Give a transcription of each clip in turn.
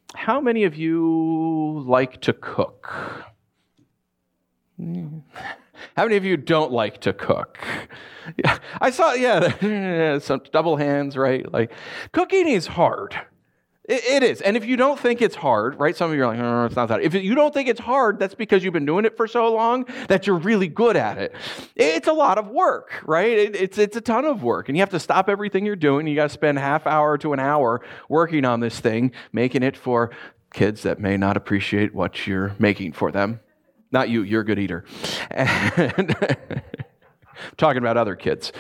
How many of you like to cook? How many of you don't like to cook? Yeah, I saw, some double hands, right? Like, cooking is hard. It is. And if you don't think it's hard, right? Some of you are like, no, it's not that. If you don't think it's hard, that's because you've been doing it for so long that you're really good at it. It's a lot of work, right? It's a ton of work. And you have to stop everything you're doing. You got to spend half hour to an hour working on this thing, making it for kids that may not appreciate what you're making for them. Not you, you're a good eater. And talking about other kids.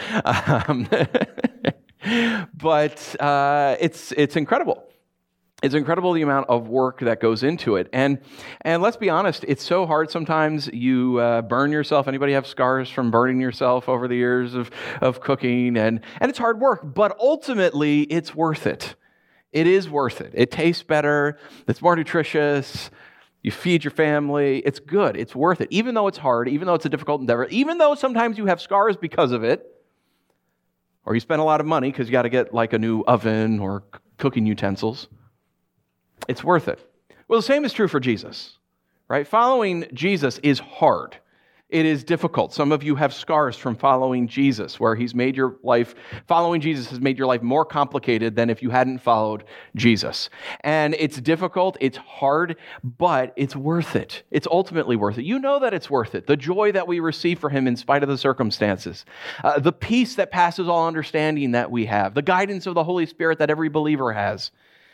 But it's incredible. It's incredible the amount of work that goes into it. And let's be honest, it's so hard sometimes. You burn yourself. Anybody have scars from burning yourself over the years of cooking? And it's hard work, but ultimately it's worth it. It is worth it. It tastes better. It's more nutritious. You feed your family. It's good. It's worth it. Even though it's hard, even though it's a difficult endeavor, even though sometimes you have scars because of it, or you spend a lot of money because you got to get like a new oven or cooking utensils, it's worth it. Well, the same is true for Jesus, right? Following Jesus is hard. It is difficult. Some of you have scars from following Jesus, where following Jesus has made your life more complicated than if you hadn't followed Jesus. And it's difficult, it's hard, but it's worth it. It's ultimately worth it. You know that it's worth it. The joy that we receive for Him in spite of the circumstances, the peace that passes all understanding that we have, the guidance of the Holy Spirit that every believer has,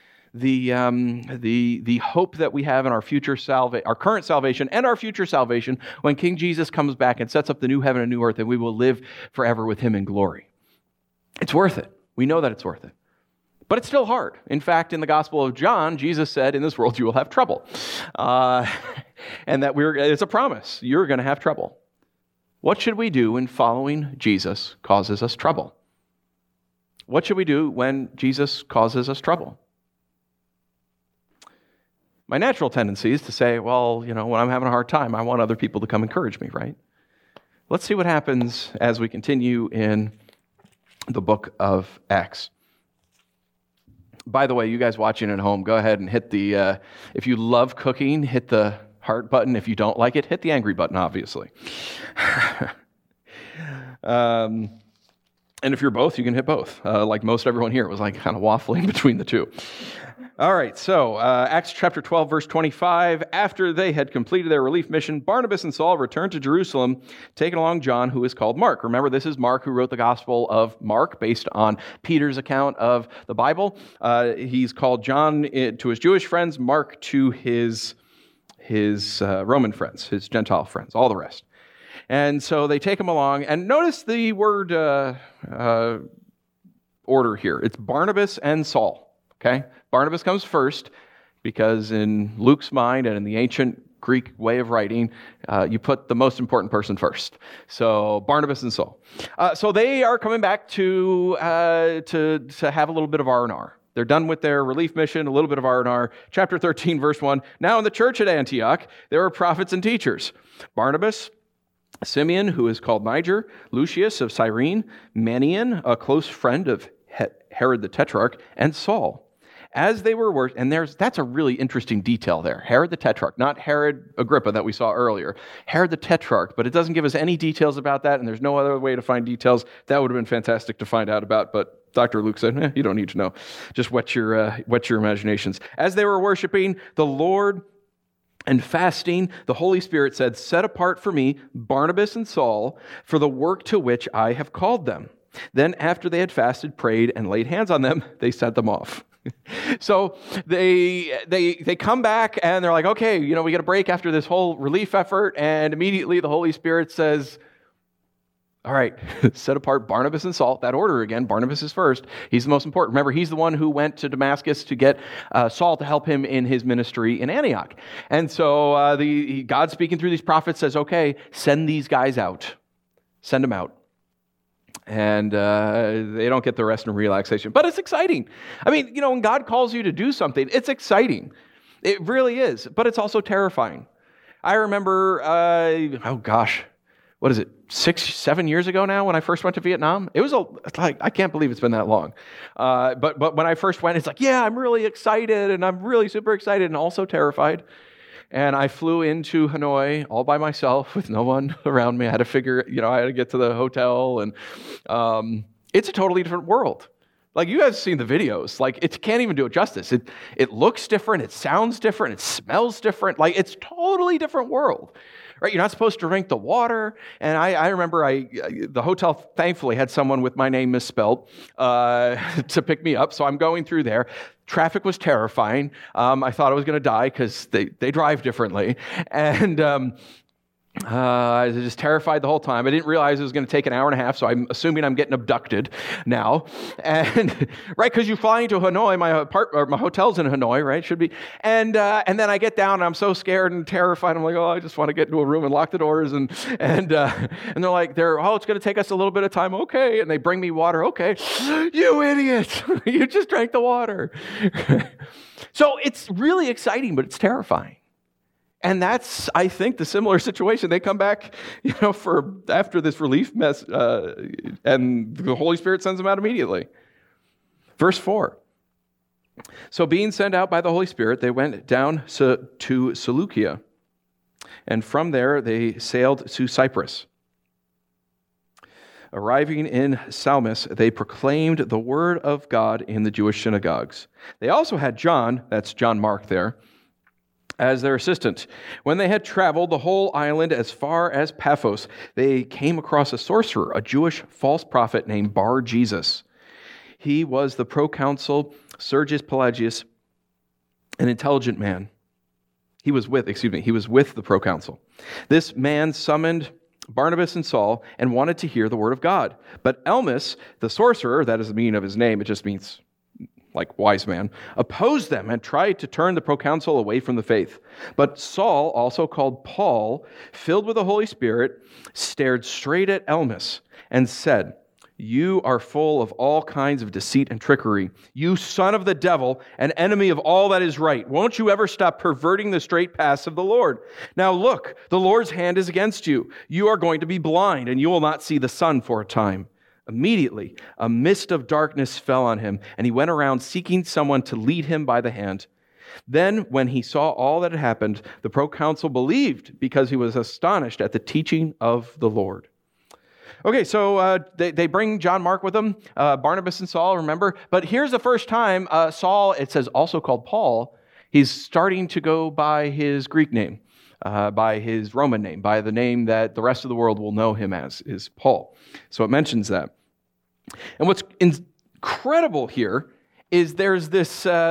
the hope that we have in our our current salvation and our future salvation when King Jesus comes back and sets up the new heaven and new earth, and we will live forever with Him in glory. It's worth it. We know that it's worth it. But it's still hard. In fact, in the Gospel of John, Jesus said, in this world you will have trouble. And that it's a promise. You're going to have trouble. What should we do when following Jesus causes us trouble? What should we do when Jesus causes us trouble? My natural tendency is to say, well, when I'm having a hard time, I want other people to come encourage me, right? Let's see what happens as we continue in the book of Acts. By the way, you guys watching at home, go ahead and hit the, if you love cooking, hit the heart button. If you don't like it, hit the angry button, obviously. And if you're both, you can hit both. Like most everyone here, it was like kind of waffling between the two. All right, so Acts chapter 12, verse 25. After they had completed their relief mission, Barnabas and Saul returned to Jerusalem, taking along John, who is called Mark. Remember, this is Mark who wrote the Gospel of Mark, based on Peter's account of the Bible. He's called John to his Jewish friends, Mark to his Roman friends, his Gentile friends, all the rest. And so they take him along, and notice the word order here. It's Barnabas and Saul, okay? Barnabas comes first because in Luke's mind and in the ancient Greek way of writing, you put the most important person first. So Barnabas and Saul. So they are coming back to have a little bit of R&R. They're done with their relief mission, a little bit of R&R. Chapter 13, verse 1. Now in the church at Antioch, there were prophets and teachers. Barnabas, Simeon, who is called Niger, Lucius of Cyrene, Manaen, a close friend of Herod the Tetrarch, and Saul. As they were and that's a really interesting detail there. Herod the Tetrarch, not Herod Agrippa that we saw earlier. Herod the Tetrarch, but it doesn't give us any details about that, and there's no other way to find details. That would have been fantastic to find out about, but Dr. Luke said, you don't need to know. Just whet your imaginations. As they were worshiping the Lord and fasting, the Holy Spirit said, "Set apart for me Barnabas and Saul for the work to which I have called them." Then after they had fasted, prayed, and laid hands on them, they sent them off. So they come back and they're like, okay, we get a break after this whole relief effort, and immediately the Holy Spirit says, all right, set apart Barnabas and Saul. That order again, Barnabas is first. He's the most important. Remember, he's the one who went to Damascus to get Saul to help him in his ministry in Antioch. And so God speaking through these prophets says, okay, send these guys out. Send them out. And they don't get the rest and relaxation. But it's exciting. I mean, when God calls you to do something, it's exciting. It really is. But it's also terrifying. I remember, what is it, 6-7 years ago now when I first went to Vietnam? It was I can't believe it's been that long. But when I first went, it's like, yeah, I'm really excited, and I'm really super excited and also terrified. And I flew into Hanoi all by myself with no one around me. I had to get to the hotel, and it's a totally different world. Like, you guys have seen the videos. Like, it can't even do it justice. It looks different. It sounds different. It smells different. Like, it's totally different world. Right? You're not supposed to drink the water. And I remember the hotel thankfully had someone with my name misspelled to pick me up. So I'm going through there. Traffic was terrifying. I thought I was going to die because they drive differently. And I was just terrified the whole time. I didn't realize it was going to take an hour and a half, so I'm assuming I'm getting abducted now. And right, because you fly into Hanoi, my hotel's in Hanoi, right? Should be. And then I get down, and I'm so scared and terrified. I'm like, oh, I just want to get into a room and lock the doors. And they're like, it's going to take us a little bit of time. Okay. And they bring me water. Okay. You idiot! You just drank the water. So it's really exciting, but it's terrifying. And that's, I think, the similar situation. They come back, after this relief mess, and the Holy Spirit sends them out immediately. Verse 4. So being sent out by the Holy Spirit, they went down to Seleucia, and from there they sailed to Cyprus. Arriving in Salamis, they proclaimed the word of God in the Jewish synagogues. They also had John, that's John Mark there, as their assistant. When they had traveled the whole island as far as Paphos, they came across a sorcerer, a Jewish false prophet named Bar-Jesus. He was the proconsul Sergius Pelagius, an intelligent man. He was with the proconsul. This man summoned Barnabas and Saul and wanted to hear the word of God. But Elmas, the sorcerer, that is the meaning of his name, it just means like wise man, opposed them and tried to turn the proconsul away from the faith. But Saul, also called Paul, filled with the Holy Spirit, stared straight at Elmas and said, "You are full of all kinds of deceit and trickery. You son of the devil, an enemy of all that is right. Won't you ever stop perverting the straight paths of the Lord? Now look, the Lord's hand is against you. You are going to be blind, and you will not see the sun for a time." Immediately, a mist of darkness fell on him, and he went around seeking someone to lead him by the hand. Then, when he saw all that had happened, the proconsul believed because he was astonished at the teaching of the Lord. Okay, so they bring John Mark with them, Barnabas and Saul, remember? But here's the first time Saul, it says also called Paul, he's starting to go by his Greek name, by his Roman name, by the name that the rest of the world will know him as, is Paul. So it mentions that. And what's incredible here is there's this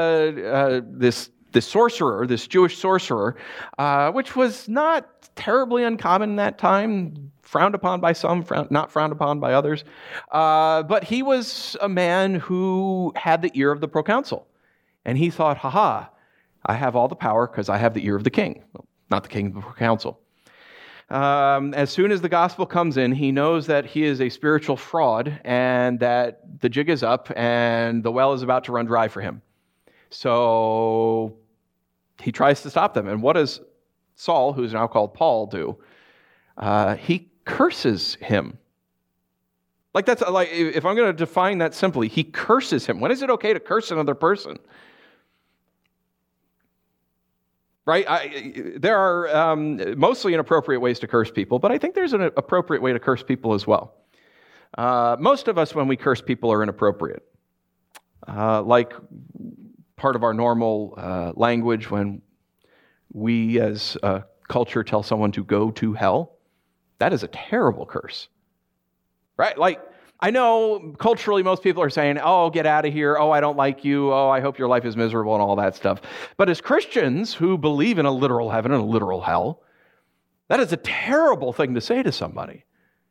sorcerer, this Jewish sorcerer, which was not terribly uncommon in that time, frowned upon by some, not frowned upon by others. But he was a man who had the ear of the proconsul. And he thought, I have all the power because I have the ear of the king. Well, not the king, the proconsul. As soon as the gospel comes in, he knows that he is a spiritual fraud and that the jig is up and the well is about to run dry for him. So he tries to stop them. And what does Saul, who's now called Paul, do? He curses him. Like that's like if I'm going to define that simply, he curses him. When is it okay to curse another person? Right? There are mostly inappropriate ways to curse people, but I think there's an appropriate way to curse people as well. Most of us, when we curse people, are inappropriate. Like part of our normal language when we as a culture tell someone to go to hell, that is a terrible curse. Right? Like, I know culturally most people are saying, oh, get out of here. Oh, I don't like you. Oh, I hope your life is miserable and all that stuff. But as Christians who believe in a literal heaven and a literal hell, that is a terrible thing to say to somebody.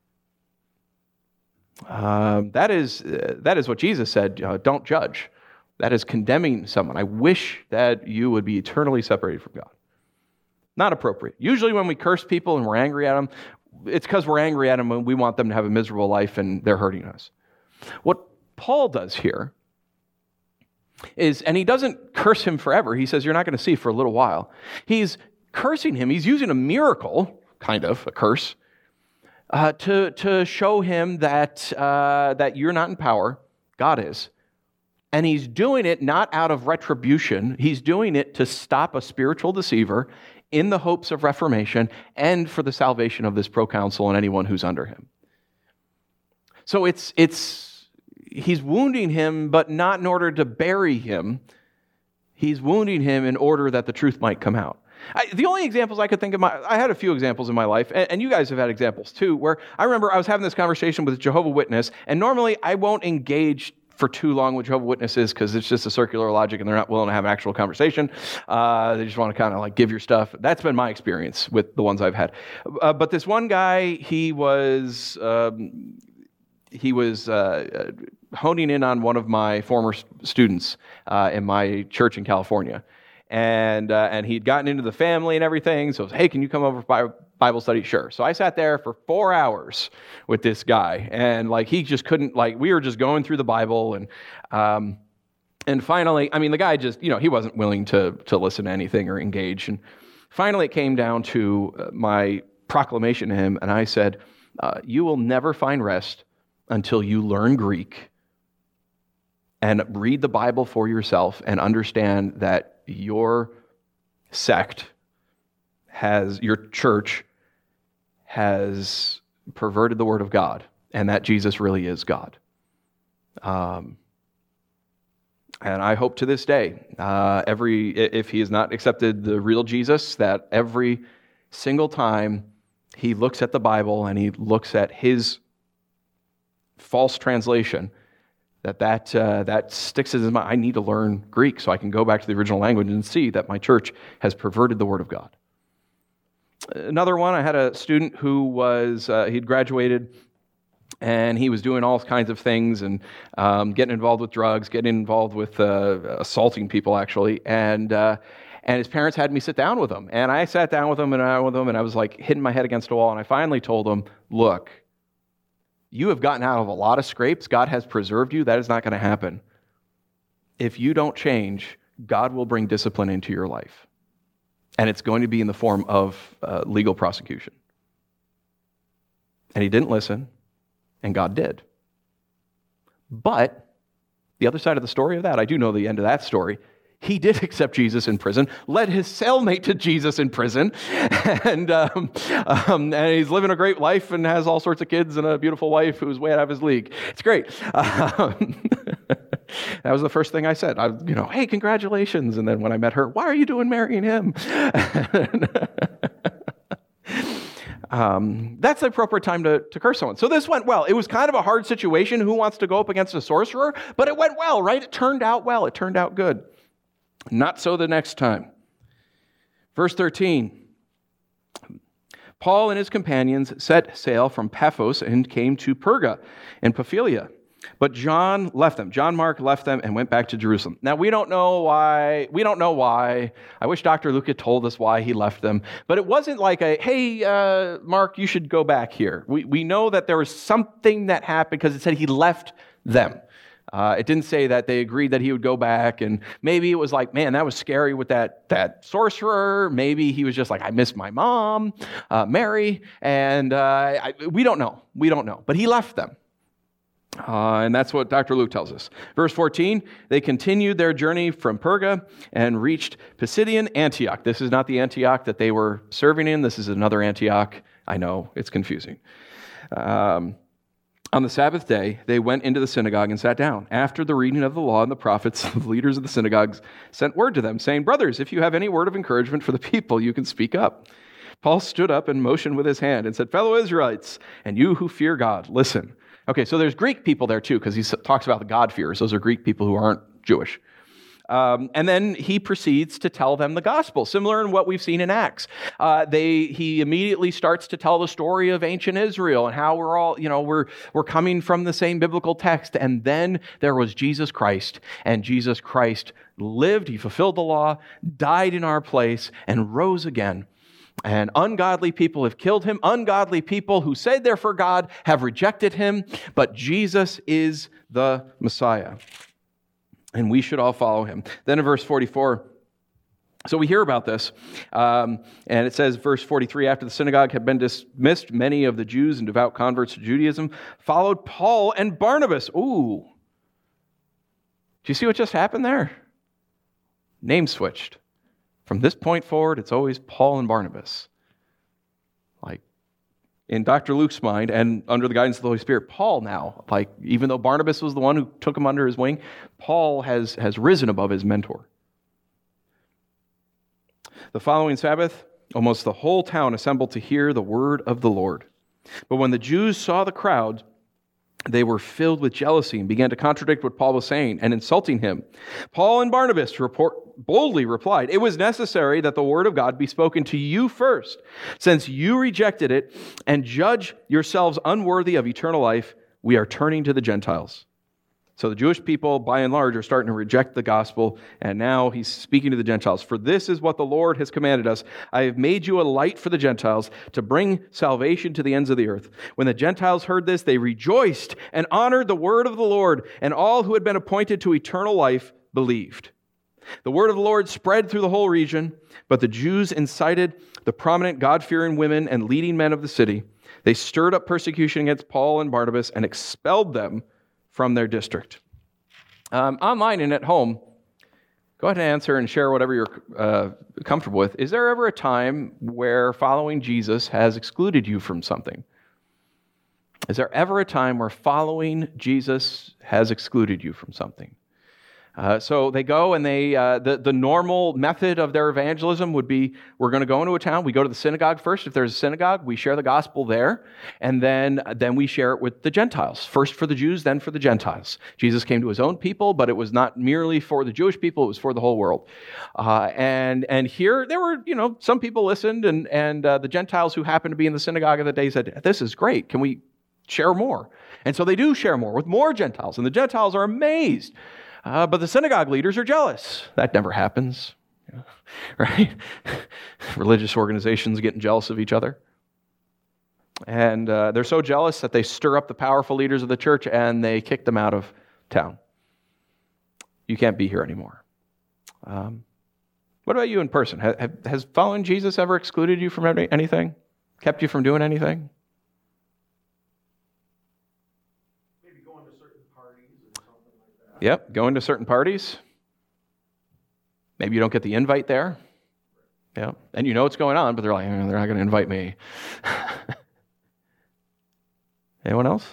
That is what Jesus said, don't judge. That is condemning someone. I wish that you would be eternally separated from God. Not appropriate. Usually when we curse people and we're angry at them, it's because we're angry at them and we want them to have a miserable life and they're hurting us. What Paul does here is, and he doesn't curse him forever. He says, you're not going to see for a little while. He's cursing him. He's using a miracle, kind of, a curse, to show him that you're not in power, God is. And he's doing it not out of retribution. He's doing it to stop a spiritual deceiver in the hopes of reformation and for the salvation of this proconsul and anyone who's under him. So he's wounding him, but not in order to bury him. He's wounding him in order that the truth might come out. The only examples I could think of, I had a few examples in my life, and you guys have had examples too, where I remember I was having this conversation with a Jehovah's Witness, and normally I won't engage for too long with Jehovah's Witnesses because it's just a circular logic and they're not willing to have an actual conversation. They just want to kind of like give your stuff. That's been my experience with the ones I've had. But this one guy, he was honing in on one of my former students in my church in California. And he'd gotten into the family and everything. So, hey, can you come over for Bible study? Sure. So I sat there for 4 hours with this guy, and like he just couldn't. Like we were just going through the Bible, and finally, I mean, the guy just he wasn't willing to listen to anything or engage. And finally, it came down to my proclamation to him, and I said, "You will never find rest until you learn Greek and read the Bible for yourself and understand that your sect your church has perverted the Word of God, and that Jesus really is God." And I hope to this day, if he has not accepted the real Jesus, that every single time he looks at the Bible and he looks at his false translation, that sticks in his mind. I need to learn Greek so I can go back to the original language and see that my church has perverted the Word of God. Another one, I had a student who he'd graduated and he was doing all kinds of things and getting involved with drugs, getting involved with assaulting people actually, and his parents had me sit down with him. And I sat down with him and I was like hitting my head against a wall, and I finally told him, look, you have gotten out of a lot of scrapes. God has preserved you. That is not going to happen. If you don't change, God will bring discipline into your life. And it's going to be in the form of legal prosecution. And he didn't listen, and God did. But the other side of the story of that, I do know the end of that story. He did accept Jesus in prison, led his cellmate to Jesus in prison, and he's living a great life and has all sorts of kids and a beautiful wife who's way out of his league. It's great. That was the first thing I said. Hey, congratulations. And then when I met her, why are you doing marrying him? That's the appropriate time to curse someone. So this went well. It was kind of a hard situation. Who wants to go up against a sorcerer? But it went well, right? It turned out well. It turned out good. Not so the next time. Verse 13. Paul and his companions set sail from Paphos and came to Perga in Pamphylia. But John left them. John Mark left them and went back to Jerusalem. Now, we don't know why. I wish Dr. Luke had told us why he left them. But it wasn't like hey, Mark, you should go back here. We know that there was something that happened because it said he left them. It didn't say that they agreed that he would go back, and maybe it was like, man, that was scary with that sorcerer. Maybe he was just like, I miss my mom, Mary, and we don't know. We don't know. But he left them. And that's what Dr. Luke tells us. Verse 14, they continued their journey from Perga and reached Pisidian Antioch. This is not the Antioch that they were serving in. This is another Antioch. I know, it's confusing. On the Sabbath day, they went into the synagogue and sat down. After the reading of the law and the prophets, the leaders of the synagogues sent word to them, saying, brothers, if you have any word of encouragement for the people, you can speak up. Paul stood up and motioned with his hand and said, fellow Israelites, and you who fear God, listen. Okay, so there's Greek people there too, because he talks about the God-fearers. Those are Greek people who aren't Jewish. And then he proceeds to tell them the gospel, similar in what we've seen in Acts. He immediately starts to tell the story of ancient Israel and how we're all, we're coming from the same biblical text. And then there was Jesus Christ, and Jesus Christ lived, he fulfilled the law, died in our place, and rose again. And ungodly people have killed him. Ungodly people who say they're for God have rejected him. But Jesus is the Messiah. And we should all follow him. Then in verse 44, So we hear about this, and it says, verse 43, after the synagogue had been dismissed, many of the Jews and devout converts to Judaism followed Paul and Barnabas. Ooh. Do you see what just happened there? Name switched. From this point forward, it's always Paul and Barnabas. Like, in Dr. Luke's mind, and under the guidance of the Holy Spirit, Paul now, like, even though Barnabas was the one who took him under his wing, Paul has risen above his mentor. The following Sabbath, almost the whole town assembled to hear the word of the Lord. But when the Jews saw the crowd, they were filled with jealousy and began to contradict what Paul was saying and insulting him. Paul and Barnabas boldly replied, "It was necessary that the word of God be spoken to you first. Since you rejected it and judge yourselves unworthy of eternal life, we are turning to the Gentiles." So the Jewish people, by and large, are starting to reject the gospel, and now he's speaking to the Gentiles. "For this is what the Lord has commanded us. I have made you a light for the Gentiles to bring salvation to the ends of the earth." When the Gentiles heard this, they rejoiced and honored the word of the Lord, and all who had been appointed to eternal life believed. The word of the Lord spread through the whole region, but the Jews incited the prominent God-fearing women and leading men of the city. They stirred up persecution against Paul and Barnabas and expelled them from their district. Online and at home, go ahead and answer and share whatever you're comfortable with. Is there ever a time where following Jesus has excluded you from something? Is there ever a time where following Jesus has excluded you from something? So they go and the normal method of their evangelism would be, we're going to go into a town, we go to the synagogue first. If there's a synagogue, we share the gospel there, and then we share it with the Gentiles. First for the Jews, then for the Gentiles. Jesus came to his own people, but it was not merely for the Jewish people, it was for the whole world. And here, there were, some people listened, and the Gentiles who happened to be in the synagogue of the day said, "This is great, can we share more?" And so they do share more with more Gentiles, and the Gentiles are amazed. But the synagogue leaders are jealous. That never happens, right? Religious organizations getting jealous of each other. And they're so jealous that they stir up the powerful leaders of the church and they kick them out of town. You can't be here anymore. What about you in person? Has following Jesus ever excluded you from anything? Kept you from doing anything? Yep, going to certain parties. Maybe you don't get the invite there. Yeah, and you know what's going on, but they're like, they're not going to invite me. Anyone else?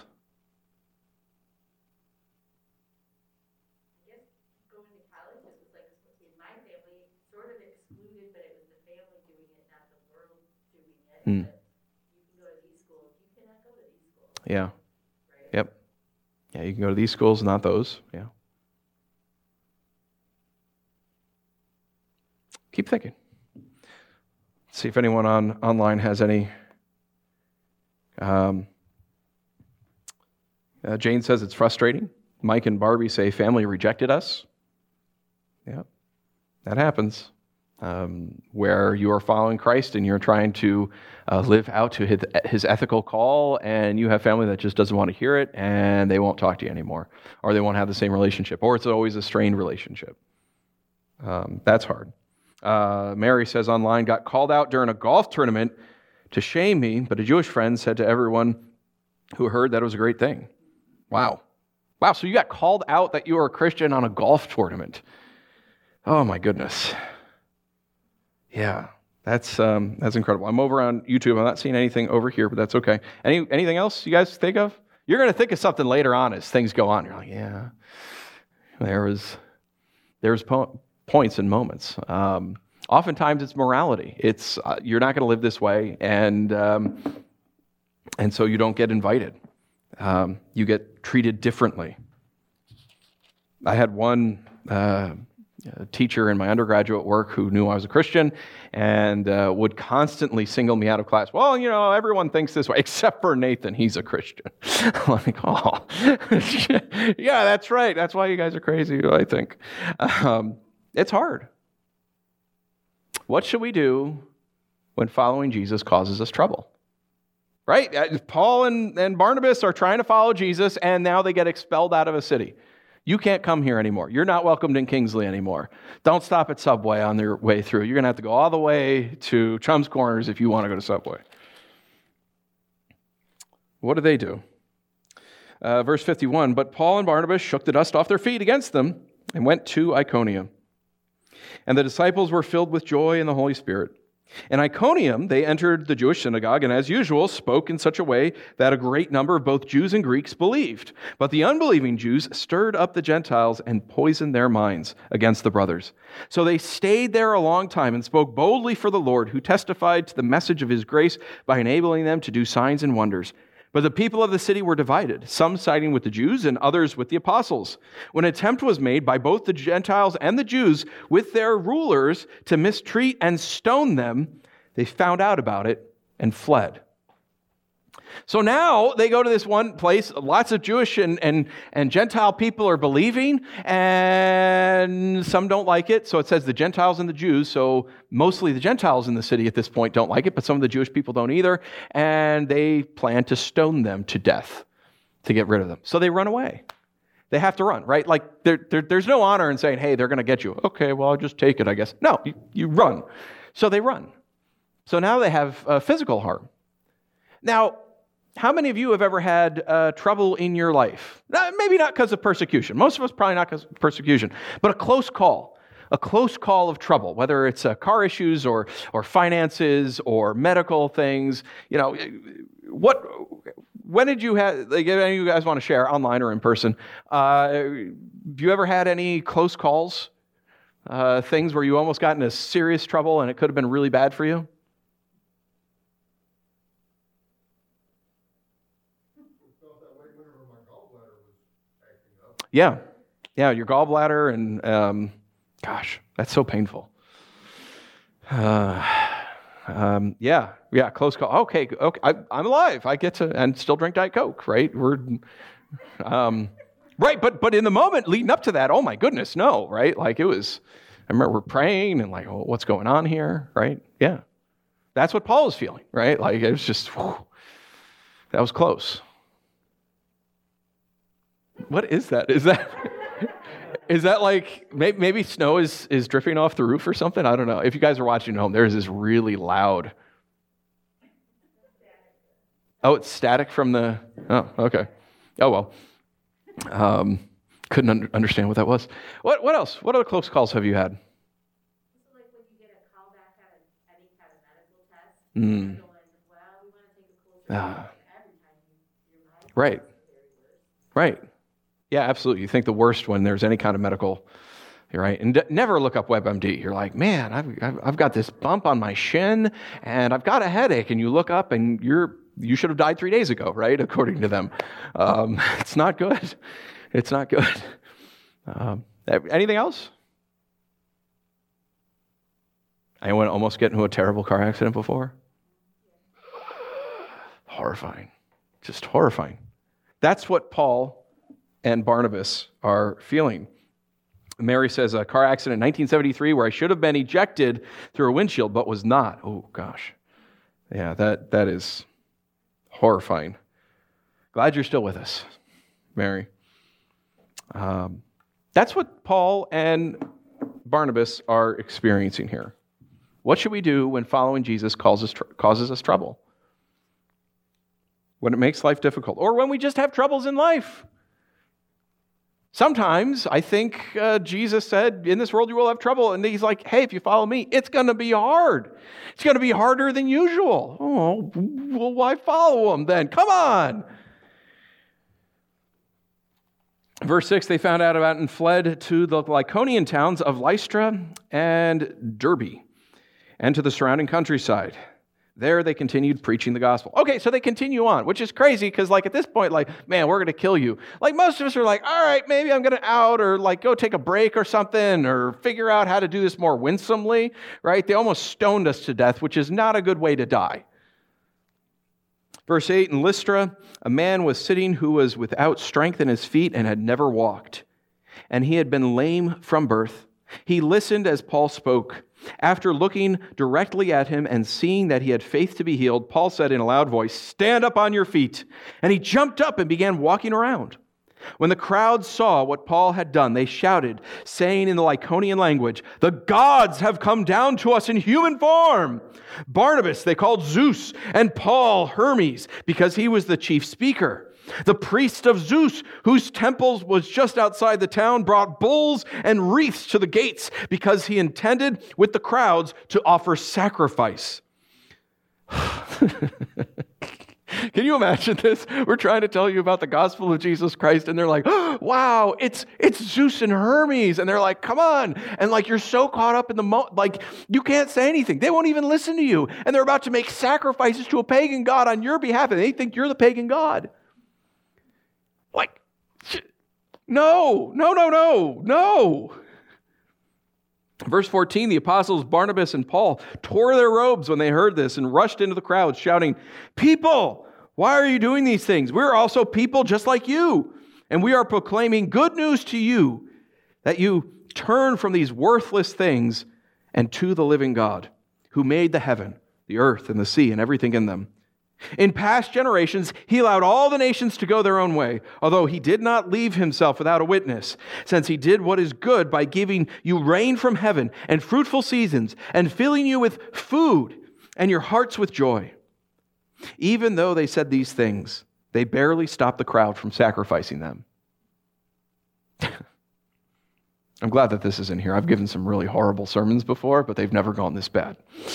I guess going to college, it was like in my family, sort of excluded, but it was the family doing it, not the world doing it. But you can go to these schools, you cannot go to these schools. Yeah. Right? Yep. Yeah, you can go to these schools, not those. Yeah. Keep thinking. See if anyone online has any. Jane says it's frustrating. Mike and Barbie say family rejected us. Yeah, that happens. Where you are following Christ and you're trying to live out to his ethical call, and you have family that just doesn't want to hear it, and they won't talk to you anymore, or they won't have the same relationship, or it's always a strained relationship. That's hard. Mary says online, got called out during a golf tournament to shame me, but a Jewish friend said to everyone who heard that it was a great thing. Wow, so you got called out that you were a Christian on a golf tournament. Oh my goodness. Yeah, that's incredible. I'm over on YouTube. I'm not seeing anything over here, but that's okay. Anything else you guys think of? You're going to think of something later on as things go on. You're like, yeah, there was points and moments. Oftentimes it's morality. It's you're not going to live this way, and so you don't get invited. You get treated differently. I had one teacher in my undergraduate work who knew I was a Christian and would constantly single me out of class. Well, everyone thinks this way, except for Nathan. He's a Christian. I'm like, oh, yeah, that's right. That's why you guys are crazy, I think. It's hard. What should we do when following Jesus causes us trouble? Right? Paul and Barnabas are trying to follow Jesus, and now they get expelled out of a city. You can't come here anymore. You're not welcomed in Kingsley anymore. Don't stop at Subway on their way through. You're going to have to go all the way to Chum's Corners if you want to go to Subway. What do? Verse 51, but Paul and Barnabas shook the dust off their feet against them and went to Iconium. And the disciples were filled with joy in the Holy Spirit. In Iconium, they entered the Jewish synagogue and, as usual, spoke in such a way that a great number of both Jews and Greeks believed. But the unbelieving Jews stirred up the Gentiles and poisoned their minds against the brothers. So they stayed there a long time and spoke boldly for the Lord, who testified to the message of his grace by enabling them to do signs and wonders. But the people of the city were divided, some siding with the Jews and others with the apostles. When an attempt was made by both the Gentiles and the Jews with their rulers to mistreat and stone them, they found out about it and fled. So now they go to this one place, lots of Jewish and Gentile people are believing, and some don't like it. So it says the Gentiles and the Jews, so mostly the Gentiles in the city at this point don't like it, but some of the Jewish people don't either, and they plan to stone them to death to get rid of them. So they run away. They have to run, right? Like there's no honor in saying, hey, they're going to get you. Okay, well, I'll just take it, I guess. No, you run. So they run. So now they have physical harm. Now, how many of you have ever had trouble in your life? Maybe not because of persecution. Most of us probably not because of persecution, but a close call of trouble, whether it's car issues or finances or medical things. You know, when did you have, like, any of you guys want to share online or in person? Have you ever had any close calls, things where you almost got into serious trouble and it could have been really bad for you? Yeah, your gallbladder, and gosh, that's so painful. Close call. Okay, I'm alive. I get to and still drink Diet Coke, right? Right, but in the moment leading up to that, oh my goodness, no, right? Like it was. I remember we're praying and like, oh, what's going on here, right? Yeah, that's what Paul was feeling, right? Like it was just, that was close. What is that? Is that like maybe snow is dripping off the roof or something? I don't know. If you guys are watching at home, there's this really loud. Oh, it's static from the. Oh, okay. Oh well. Couldn't understand what that was. What else? What other close calls have you had? So like when you get a call back at any kind of medical test, going, well, we want to take a closer look every time your mind. Right. Right. Yeah, absolutely. You think the worst when there's any kind of medical, right? And never look up WebMD. You're like, man, I've got this bump on my shin, and I've got a headache. And you look up, and you should have died 3 days ago, right? According to them, it's not good. It's not good. Anything else? Anyone almost get into a terrible car accident before? Horrifying, just horrifying. That's what Paul and Barnabas are feeling. Mary says, a car accident in 1973 where I should have been ejected through a windshield, but was not. Oh, gosh. Yeah, that is horrifying. Glad you're still with us, Mary. That's what Paul and Barnabas are experiencing here. What should we do when following Jesus causes us trouble? When it makes life difficult, or when we just have troubles in life? Sometimes I think Jesus said, in this world you will have trouble. And he's like, hey, if you follow me, it's going to be hard. It's going to be harder than usual. Oh, well, why follow him then? Come on. Verse 6, they found out about it and fled to the Lycaonian towns of Lystra and Derbe and to the surrounding countryside. There they continued preaching the gospel. Okay, so they continue on, which is crazy because at this point, man, we're going to kill you. Most of us are like, all right, maybe I'm going to out or go take a break or something or figure out how to do this more winsomely, right? They almost stoned us to death, which is not a good way to die. Verse 8, in Lystra, a man was sitting who was without strength in his feet and had never walked, and he had been lame from birth. He listened as Paul spoke. After looking directly at him and seeing that he had faith to be healed, Paul said in a loud voice, stand up on your feet. And he jumped up and began walking around. When the crowd saw what Paul had done, they shouted, saying in the Lycaonian language, "The gods have come down to us in human form." Barnabas they called Zeus, and Paul Hermes, because he was the chief speaker. The priest of Zeus, whose temple was just outside the town, brought bulls and wreaths to the gates because he intended with the crowds to offer sacrifice. Can you imagine this? We're trying to tell you about the gospel of Jesus Christ, and they're like, "Oh, wow, it's Zeus and Hermes." And they're like, "Come on." And like, you're so caught up in the like, you can't say anything. They won't even listen to you. And they're about to make sacrifices to a pagan god on your behalf, and they think you're the pagan god. Like, no. Verse 14, the apostles Barnabas and Paul tore their robes when they heard this and rushed into the crowd, shouting, "People, why are you doing these things? We're also people just like you, and we are proclaiming good news to you, that you turn from these worthless things and to the living God, who made the heaven, the earth, and the sea, and everything in them. In past generations, he allowed all the nations to go their own way, although he did not leave himself without a witness, since he did what is good by giving you rain from heaven and fruitful seasons, and filling you with food and your hearts with joy." Even though they said these things, they barely stopped the crowd from sacrificing them. I'm glad that this is in here. I've given some really horrible sermons before, but they've never gone this bad.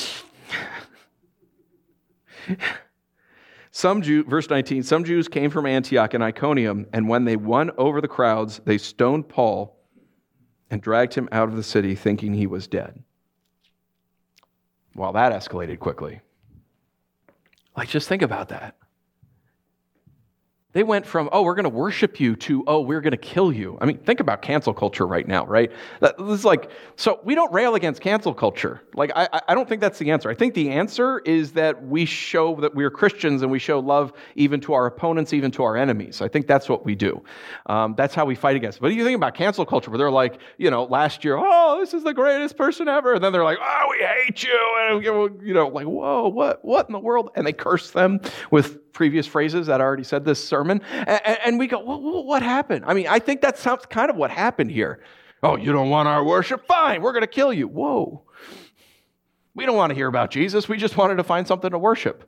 Verse 19, some Jews came from Antioch and Iconium, and when they won over the crowds, they stoned Paul and dragged him out of the city, thinking he was dead. Well, that escalated quickly. Like, just think about that. They went from, "Oh, we're going to worship you," to, "Oh, we're going to kill you." I mean, think about cancel culture right now, right? This is like, so we don't rail against cancel culture. Like, I don't think that's the answer. I think the answer is that we show that we're Christians and we show love even to our opponents, even to our enemies. I think that's what we do. That's how we fight against it. But you think about cancel culture, where they're like, last year, "Oh, this is the greatest person ever." And then they're like, "Oh, we hate you." And, like, whoa, what in the world? And they curse them with previous phrases that I already said this sermon. And we go, what happened? I mean, I think that sounds kind of what happened here. "Oh, you don't want our worship? Fine, we're going to kill you." Whoa. We don't want to hear about Jesus. We just wanted to find something to worship.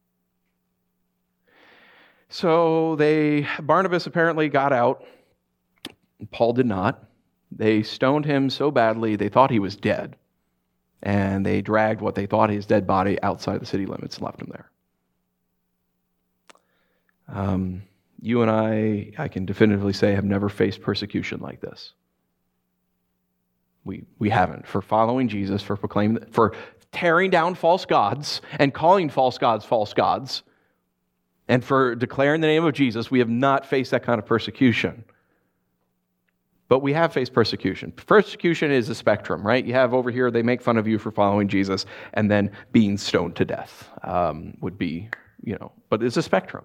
So Barnabas apparently got out. Paul did not. They stoned him so badly they thought he was dead. And they dragged what they thought his dead body outside the city limits and left him there. You and I can definitively say, have never faced persecution like this. We haven't. For following Jesus, for proclaiming, for tearing down false gods and calling false gods, and for declaring the name of Jesus, we have not faced that kind of persecution. But we have faced persecution. Persecution is a spectrum, right? You have over here, they make fun of you for following Jesus, and then being stoned to death would be, but it's a spectrum.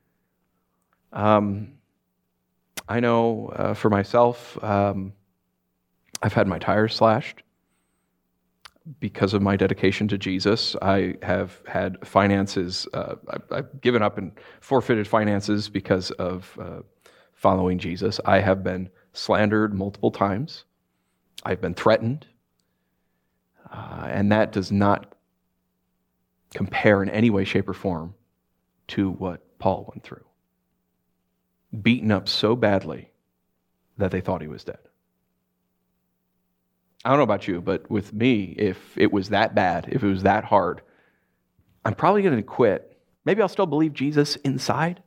I know for myself, I've had my tires slashed because of my dedication to Jesus. I have had finances, I've given up and forfeited finances because of following Jesus. I have been slandered multiple times. I've been threatened. And that does not compare in any way, shape, or form to what Paul went through. Beaten up so badly that they thought he was dead. I don't know about you, but with me, if it was that bad, if it was that hard, I'm probably going to quit. Maybe I'll still believe Jesus inside,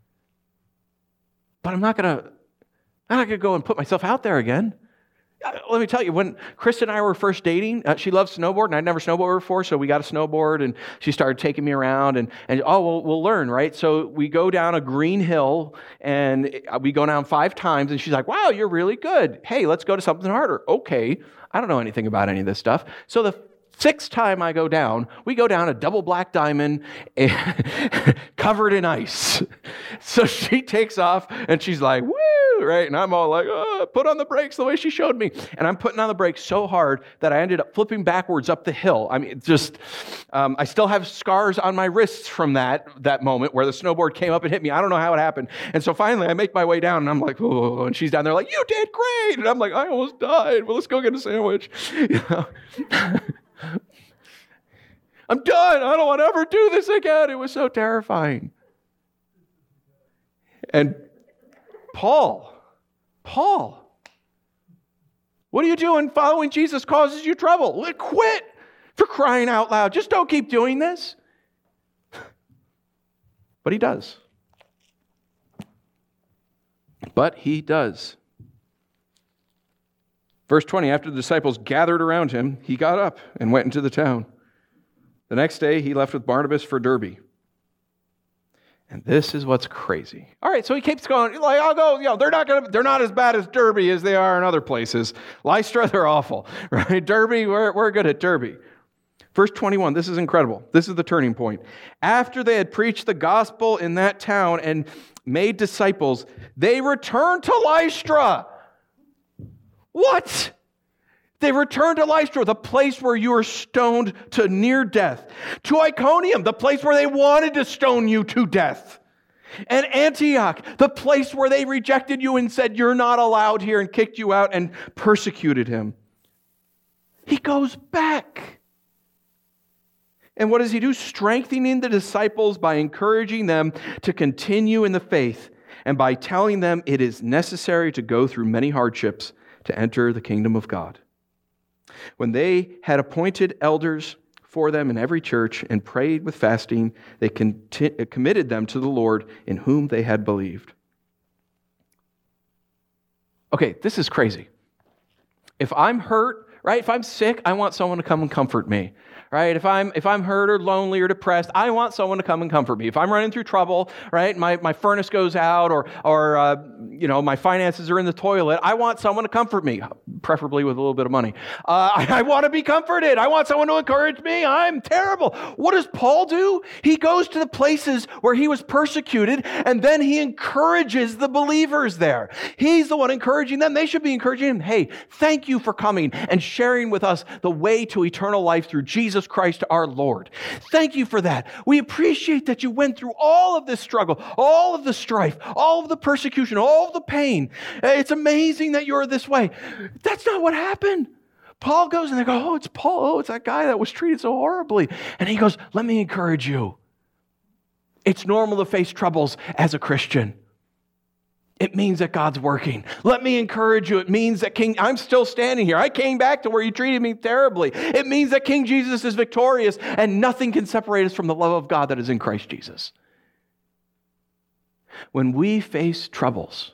but I'm not going to go and put myself out there again. Let me tell you, when Krista and I were first dating, she loved snowboard, and I'd never snowboarded before, so we got a snowboard, and she started taking me around, and we'll learn, right? So we go down a green hill, and we go down 5 times, and she's like, "Wow, you're really good. Hey, let's go to something harder." Okay, I don't know anything about any of this stuff. So the 6th time I go down, we go down a double black diamond covered in ice. So she takes off, and she's like, "Woo!" woo, right? And I'm all like, oh, put on the brakes the way she showed me. And I'm putting on the brakes so hard that I ended up flipping backwards up the hill. I mean, I still have scars on my wrists from that moment where the snowboard came up and hit me. I don't know how it happened. And so finally I make my way down and I'm like, oh, and she's down there like, you did great. And I'm like, I almost died. Well, let's go get a sandwich. You know? I'm done. I don't want to ever do this again. It was so terrifying. And Paul, what are you doing? Following Jesus causes you trouble. Quit, for crying out loud. Just don't keep doing this. But he does. Verse 20, after the disciples gathered around him, he got up and went into the town. The next day, he left with Barnabas for Derbe. And this is what's crazy. All right, so he keeps going, like, I'll go, they're not as bad as Derbe as they are in other places. Lystra, they're awful, right? Derbe, we're good at Derbe. Verse 21, this is incredible. This is the turning point. After they had preached the gospel in that town and made disciples, they returned to Lystra. What? They returned to Lystra, the place where you were stoned to near death. To Iconium, the place where they wanted to stone you to death. And Antioch, the place where they rejected you and said, you're not allowed here, and kicked you out and persecuted him. He goes back. And what does he do? Strengthening the disciples by encouraging them to continue in the faith and by telling them it is necessary to go through many hardships to enter the kingdom of God. When they had appointed elders for them in every church and prayed with fasting, they committed them to the Lord in whom they had believed. Okay, this is crazy. If I'm hurt, right? If I'm sick, I want someone to come and comfort me. Right? If I'm hurt or lonely or depressed, I want someone to come and comfort me. If I'm running through trouble, right? My furnace goes out or my finances are in the toilet, I want someone to comfort me, preferably with a little bit of money. I want to be comforted. I want someone to encourage me. I'm terrible. What does Paul do? He goes to the places where he was persecuted and then he encourages the believers there. He's the one encouraging them. They should be encouraging him. Hey, thank you for coming and sharing with us the way to eternal life through Jesus Christ our Lord. Thank you for that. We appreciate that you went through all of this struggle, all of the strife, all of the persecution, all of the pain. It's amazing that you're this way. That's not what happened. Paul goes and they go, oh, it's Paul. Oh, it's that guy that was treated so horribly. And he goes, let me encourage you. It's normal to face troubles as a Christian. It means that God's working. Let me encourage you. It means that I'm still standing here. I came back to where you treated me terribly. It means that King Jesus is victorious and nothing can separate us from the love of God that is in Christ Jesus. When we face troubles,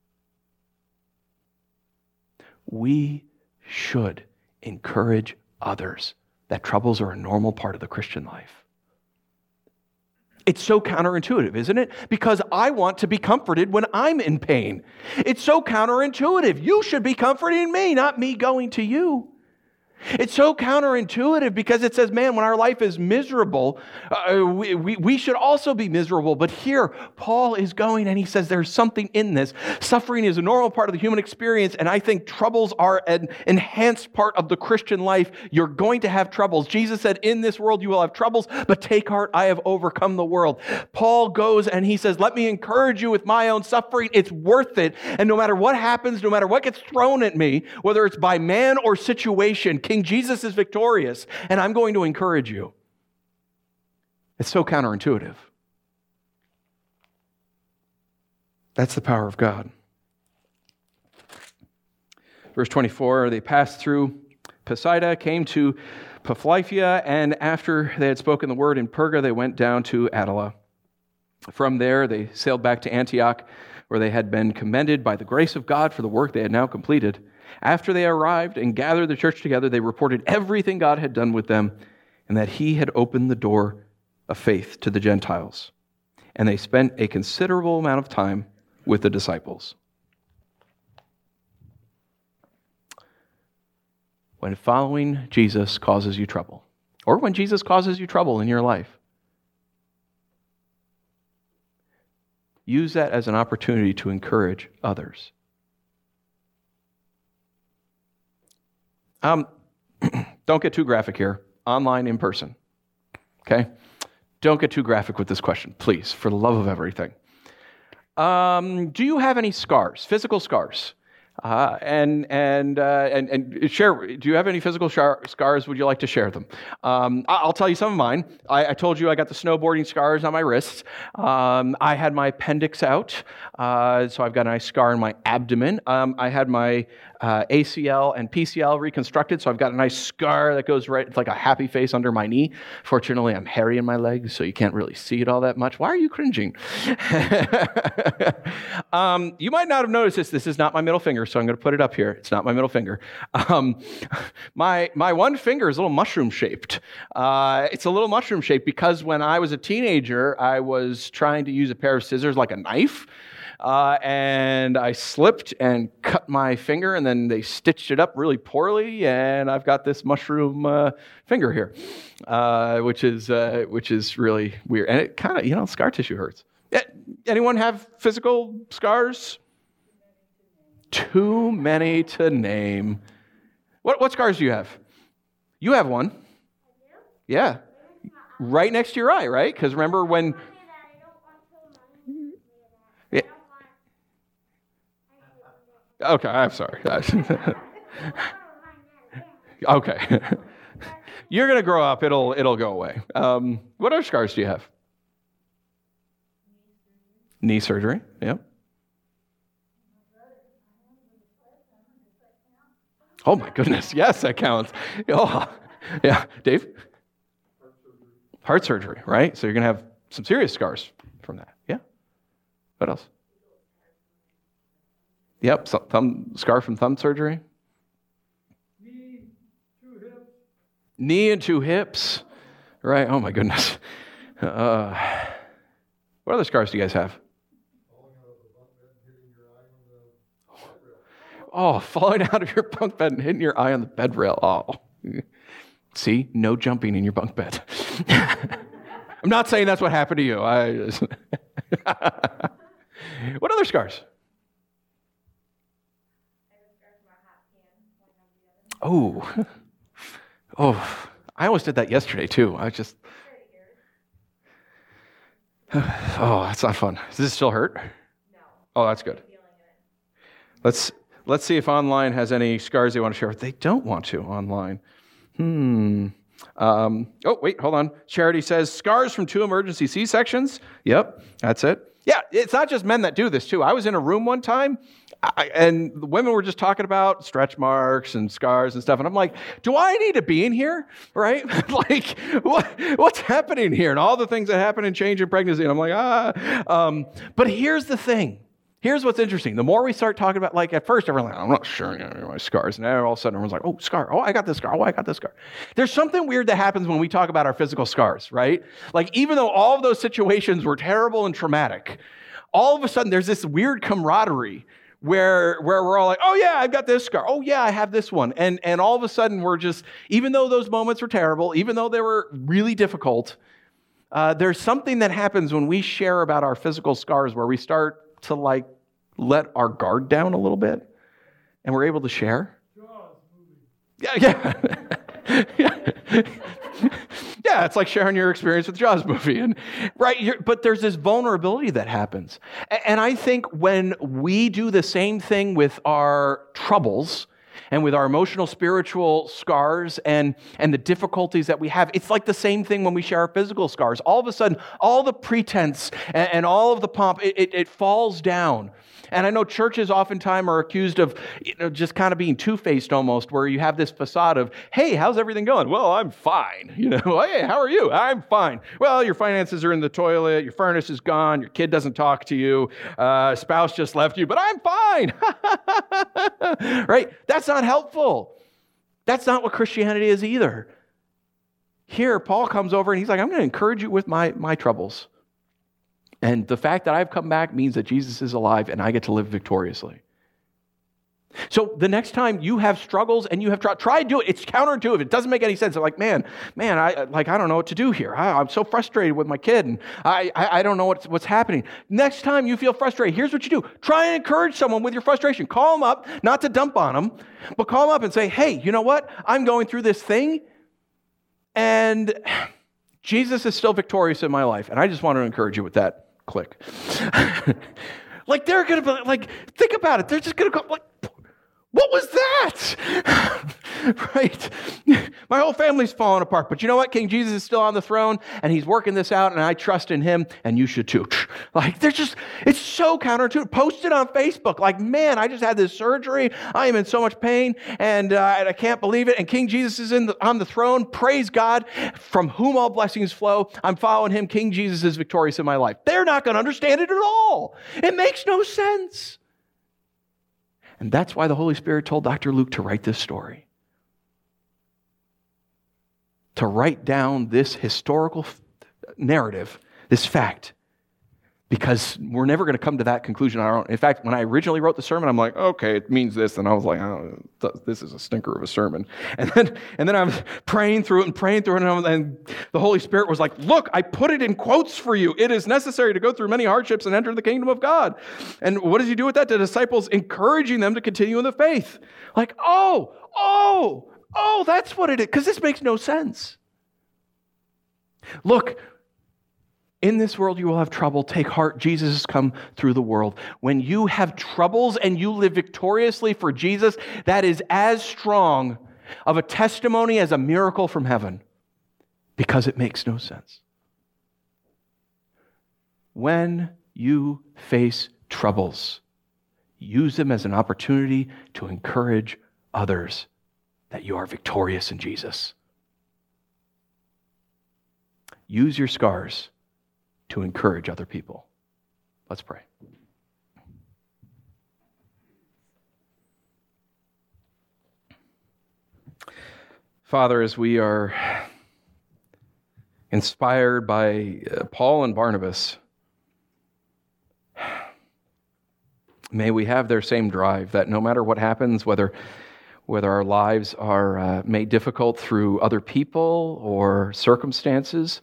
we should encourage others that troubles are a normal part of the Christian life. It's so counterintuitive, isn't it? Because I want to be comforted when I'm in pain. It's so counterintuitive. You should be comforting me, not me going to you. It's so counterintuitive because it says, man, when our life is miserable, we should also be miserable. But here, Paul is going and he says there's something in this. Suffering is a normal part of the human experience, and I think troubles are an enhanced part of the Christian life. You're going to have troubles. Jesus said, in this world you will have troubles, but take heart, I have overcome the world. Paul goes and he says, let me encourage you with my own suffering. It's worth it. And no matter what happens, no matter what gets thrown at me, whether it's by man or situation, King Jesus is victorious, and I'm going to encourage you. It's so counterintuitive. That's the power of God. Verse 24, they passed through Pisidia, came to Paphlyphia, and after they had spoken the word in Perga, they went down to Attila. From there, they sailed back to Antioch, where they had been commended by the grace of God for the work they had now completed. After they arrived and gathered the church together, they reported everything God had done with them and that he had opened the door of faith to the Gentiles. And they spent a considerable amount of time with the disciples. When following Jesus causes you trouble, or when Jesus causes you trouble in your life, use that as an opportunity to encourage others. Don't get too graphic here. Online, in person. Okay? Don't get too graphic with this question, please, for the love of everything. Do you have any scars, physical scars? And share. Do you have any physical scars? Would you like to share them? I'll tell you some of mine. I told you I got the snowboarding scars on my wrists. I had my appendix out, so I've got a nice scar in my abdomen. I had my ACL and PCL reconstructed, so I've got a nice scar that goes right, it's like a happy face under my knee. Fortunately, I'm hairy in my legs, so you can't really see it all that much. Why are you cringing? You might not have noticed this. This is not my middle finger, so I'm going to put it up here. It's not my middle finger. My one finger is a little mushroom-shaped. It's a little mushroom-shaped because when I was a teenager, I was trying to use a pair of scissors like a knife, and I slipped and cut my finger, and then they stitched it up really poorly, and I've got this mushroom finger here, which is really weird. And it kind of, scar tissue hurts. Anyone have physical scars? Too many to name. What scars do you have? You have one. Yeah. Right next to your eye, right? Because remember when... Yeah. Okay, I'm sorry. Okay. You're going to grow up. It'll go away. What other scars do you have? Knee surgery. Yep. Oh my goodness. Yes, that counts. Oh, yeah. Dave? Heart surgery, right? So you're going to have some serious scars from that. Yeah. What else? Yep. Scar from thumb surgery. Knee and two hips. Right. Oh my goodness. What other scars do you guys have? Oh, falling out of your bunk bed and hitting your eye on the bed rail. Oh, see, no jumping in your bunk bed. I'm not saying that's what happened to you. What other scars? Oh, I almost did that yesterday too. Oh, that's not fun. Does this still hurt? No. Oh, that's good. Let's see if online has any scars they want to share. They don't want to online. Oh, wait, hold on. Charity says, scars from 2 emergency C-sections. Yep, that's it. Yeah, it's not just men that do this, too. I was in a room one time, and the women were just talking about stretch marks and scars and stuff, and I'm like, do I need to be in here, right? Like, what's happening here? And all the things that happen in change in pregnancy, and I'm like, But here's the thing. Here's what's interesting. The more we start talking about, like at first, everyone's like, I'm not sharing my scars. And now all of a sudden, everyone's like, oh, scar. Oh, I got this scar. Oh, I got this scar. There's something weird that happens when we talk about our physical scars, right? Like even though all of those situations were terrible and traumatic, all of a sudden there's this weird camaraderie where we're all like, oh yeah, I've got this scar. Oh yeah, I have this one. And all of a sudden we're just, even though those moments were terrible, even though they were really difficult, there's something that happens when we share about our physical scars where we start to like let our guard down a little bit and we're able to share. Yeah. Yeah, it's like sharing your experience with Jaws movie. And right, but there's this vulnerability that happens. And I think when we do the same thing with our troubles and with our emotional, spiritual scars and the difficulties that we have, it's like the same thing when we share our physical scars. All of a sudden, all the pretense and all of the pomp, it falls down. And I know churches oftentimes are accused of just kind of being two-faced almost, where you have this facade of, hey, how's everything going? Well, I'm fine. Hey, how are you? I'm fine. Well, your finances are in the toilet, your furnace is gone, your kid doesn't talk to you, spouse just left you, but I'm fine. Right? That's not helpful. That's not what Christianity is either. Here, Paul comes over and he's like, I'm going to encourage you with my troubles. And the fact that I've come back means that Jesus is alive and I get to live victoriously. So the next time you have struggles and you have try to do it. It's counterintuitive. It doesn't make any sense. They're like, man, I don't know what to do here. I'm so frustrated with my kid, and I don't know what's happening. Next time you feel frustrated, here's what you do. Try and encourage someone with your frustration. Call them up, not to dump on them, but call them up and say, hey, you know what? I'm going through this thing, and Jesus is still victorious in my life, and I just want to encourage you with that. Click. Like, they're going to be like, think about it. They're just going to go like, what was that? Right? My whole family's falling apart. But you know what? King Jesus is still on the throne, and he's working this out, and I trust in him, and you should too. Like, it's so counterintuitive. Post it on Facebook. Like, man, I just had this surgery. I am in so much pain, and I can't believe it. And King Jesus is on the throne. Praise God, from whom all blessings flow. I'm following him. King Jesus is victorious in my life. They're not going to understand it at all. It makes no sense. And that's why the Holy Spirit told Dr. Luke to write this story. To write down this historical narrative, this fact, because we're never going to come to that conclusion on our own. In fact, when I originally wrote the sermon, I'm like, okay, it means this. And I was like, oh, this is a stinker of a sermon. And then I'm praying through it, and the Holy Spirit was like, look, I put it in quotes for you. It is necessary to go through many hardships and enter the kingdom of God. And what does he do with that? The disciples encouraging them to continue in the faith. Like, oh, that's what it is. Because this makes no sense. Look, in this world you will have trouble. Take heart, Jesus has come through the world. When you have troubles and you live victoriously for Jesus, that is as strong of a testimony as a miracle from heaven, because it makes no sense. When you face troubles, use them as an opportunity to encourage others that you are victorious in Jesus. Use your scars to encourage other people. Let's pray. Father, as we are inspired by Paul and Barnabas, may we have their same drive, that no matter what happens, whether our lives are made difficult through other people or circumstances,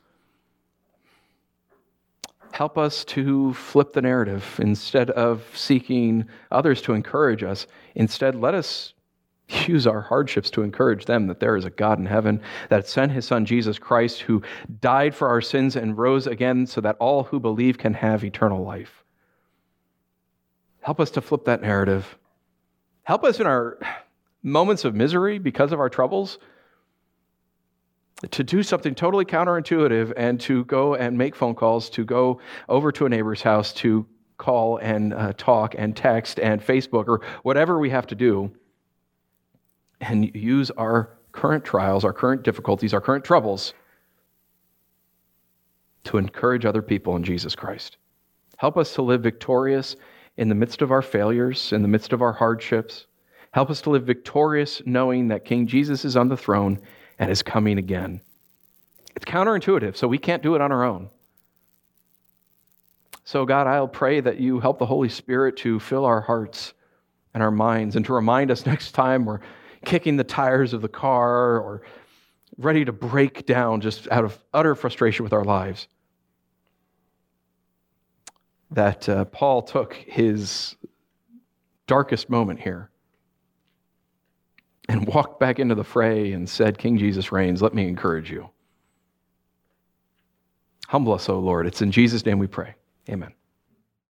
help us to flip the narrative. Instead of seeking others to encourage us, instead let us use our hardships to encourage them that there is a God in heaven that sent his Son Jesus Christ, who died for our sins and rose again so that all who believe can have eternal life. Help us to flip that narrative. Help us in our moments of misery because of our troubles to do something totally counterintuitive and to go and make phone calls, to go over to a neighbor's house, to call and talk and text and Facebook or whatever we have to do, and use our current trials, our current difficulties, our current troubles to encourage other people in Jesus Christ. Help us to live victorious in the midst of our failures, in the midst of our hardships. Help us to live victorious knowing that King Jesus is on the throne and is coming again. It's counterintuitive, so we can't do it on our own. So God, I'll pray that you help the Holy Spirit to fill our hearts and our minds and to remind us next time we're kicking the tires of the car or ready to break down just out of utter frustration with our lives, that Paul took his darkest moment here and walked back into the fray and said, King Jesus reigns, let me encourage you. Humble us, O Lord. It's in Jesus' name we pray. Amen.